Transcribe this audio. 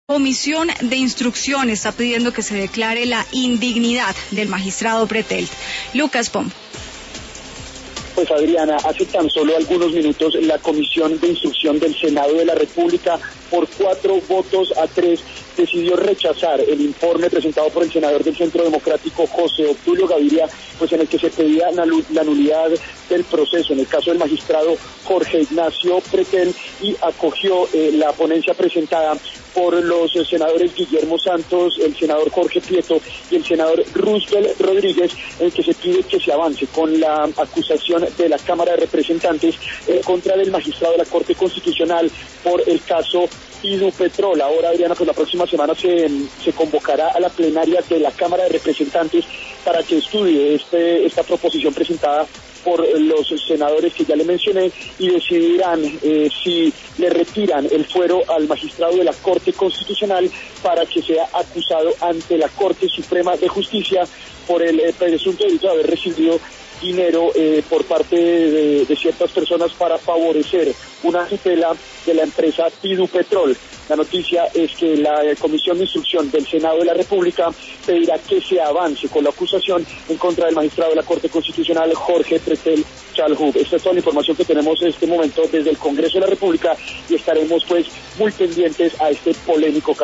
Comisión de Instrucción está pidiendo que se declare la indignidad del magistrado Pretel. Lucas Pombo. Pues Adriana, hace tan solo algunos minutos la Comisión de Instrucción del Senado de la República, por 4 votos a 3, decidió rechazar el informe presentado por el senador del Centro Democrático, José Obdulio Gaviria, pues en el que se pedía la nulidad del proceso en el caso del magistrado Jorge Ignacio Pretel, y acogió la ponencia presentada por los senadores Guillermo Santos, el senador Jorge Prieto y el senador Roosevelt Rodríguez, en que se pide que se avance con la acusación de la Cámara de Representantes contra del magistrado de la Corte Constitucional por el caso Idupetrol. Ahora, Adriana, pues la próxima semana se convocará a la plenaria de la Cámara de Representantes para que estudie esta proposición presentada por los senadores que ya le mencioné, y decidirán si le retiran el fuero al magistrado de la Corte Constitucional para que sea acusado ante la Corte Suprema de Justicia por el presunto delito de haber recibido dinero por parte de ciertas personas para favorecer una tutela de la empresa Idupetrol. La noticia es que la Comisión de Instrucción del Senado de la República pedirá que se avance con la acusación en contra del magistrado de la Corte Constitucional, Jorge Pretel Chalhub. Esta es toda la información que tenemos en este momento desde el Congreso de la República, y estaremos pues muy pendientes a este polémico caso.